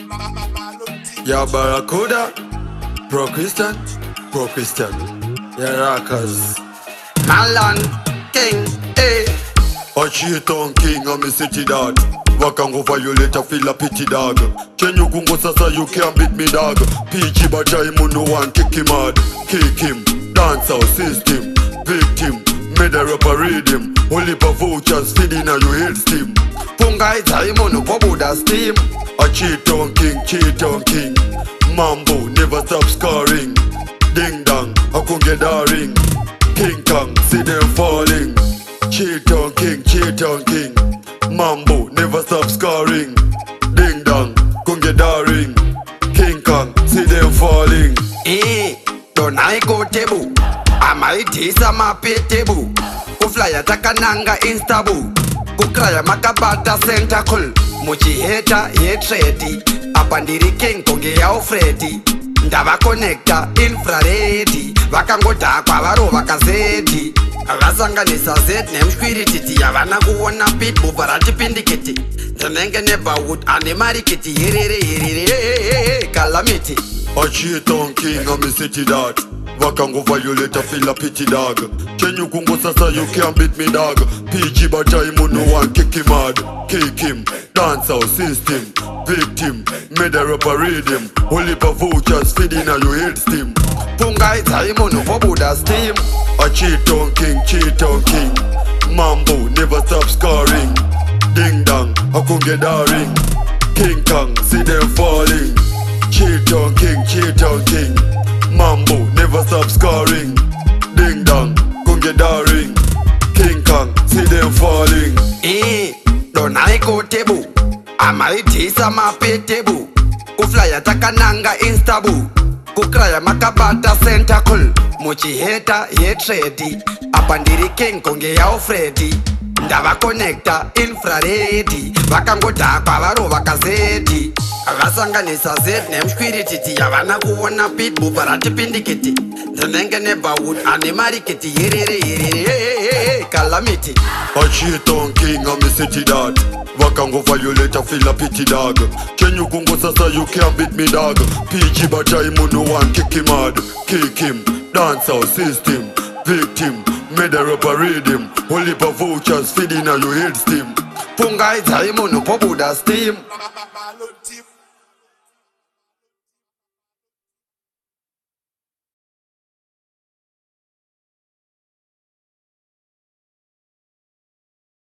Ya Barracuda, pro-Christian, pro-Christian. Ya Rockers, Malan King, eh. a cheaton king and me city dog. Wakango violate a feel a pity dog. Chenyu kungo sasa you can't beat me dog. PG bacha imu no one kick him hard. Kick him, dance out system. Victim, made a rapper read him. Only pa vouchers feeding a you head steam. Punga ita imono bobuda steam. A cheaton king. Mambo never stop scoring. Ding dong, I couldn't get a ring. King Kong, see them falling. Cheaton king. Mambo never stop scoring. Ding dong, couldn't get a ring. King Kong, see them falling. Eh, don't I go tebu. Amai tisa mape tebu. Kuflya takananga instabu. Kukraya makabata centacle. Muchi heta hetredi. Apandiri king konge ya Freddy. Ndava connecta infraredi. Vakangoda kwa varo vakazedi. Vasanganisa zed nemshwirititi. Yavana kuona pitbull varati pindikiti. Ndanenge neighborhood ane marikiti. Herere calamity. A cheaton king and me city dog. Wakango violate a feel a pity dog. Chenyu kungo sasa you can't beat me dog. PG bacha imu no one kick him hard. Kick him, dance out system. Victim, made a rapper read him. Only pa vouchers feeding a you head steam. Punga ita imono bobuda steam. A cheaton king. Mambo never stop scoring. Ding dong, I couldn't get a ring. King Kong, see them falling. Cheaton king. Mambo never stop scoring. Ding dong, couldn't get a ring. King Kong, see them falling. Eh, don't I go tebu. Amai tisa mape tebu. Kuflya takananga instabu. Kukraya makabata centacle. Muchi heta hetredi. Apandiri king konge ya Freddy. Ndava connecta infraredi. Vakangoda kwa varo vakazedi. Vasanganisa zed nemshwirititi. Yavana kuona pitbull varati pindikiti. Ndanenge neighborhood ane marikiti. Herere calamity. A cheaton king and me city dog. Wakango violate a feel a pity dog. Chenyu kungo sasa you can't beat me dog. PG bacha imu no one kick him hard. Kick him, dance out system. Victim, made a rapper read him. Only pa vouchers feeding a you head steam. Punga ita imono bobuda steam.